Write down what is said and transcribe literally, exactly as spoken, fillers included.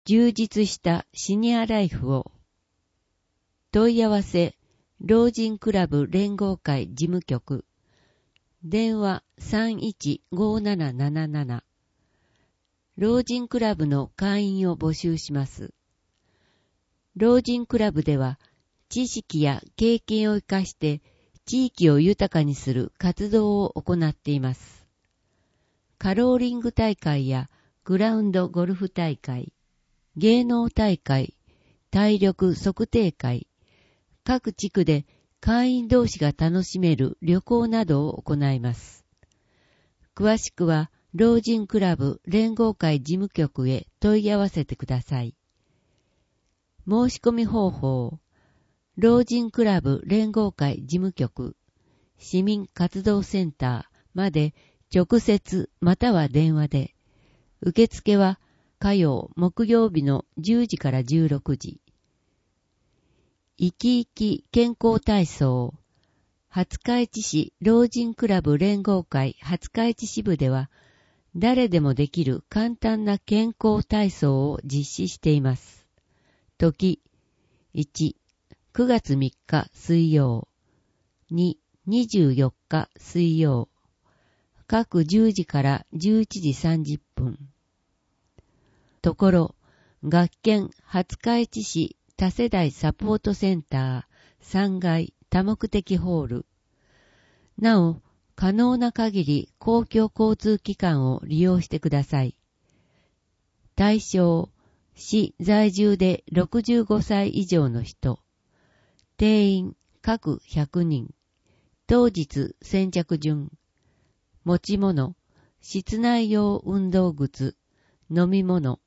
充実したシニアライフを。問い合わせ、老人クラブ連合会事務局。電話 さんいちごーなななななな。老人クラブの会員を募集します。老人クラブでは、知識や経験を生かして地域を豊かにする活動を行っています。カローリング大会やグラウンドゴルフ大会、芸能大会、体力測定会、各地区で会員同士が楽しめる旅行などを行います。詳しくは、老人クラブ連合会事務局へ問い合わせてください。申し込み方法、老人クラブ連合会事務局、市民活動センターまで直接または電話で、受付は火曜、木曜日のじゅうじからじゅうろくじ。生き生き健康体操、廿日市市老人クラブ連合会廿日市支部では、誰でもできる簡単な健康体操を実施しています。時、いち、くがつみっか水曜、に、にじゅうよっか水曜、各じゅうじからじゅういちじさんじゅっぷん。ところ、学研廿日市市多世代サポートセンターさんがい多目的ホール。なお、可能な限り公共交通機関を利用してください。対象、市在住でろくじゅうごさい以上の人。定員各ひゃくにん。当日先着順。持ち物、室内用運動靴、飲み物、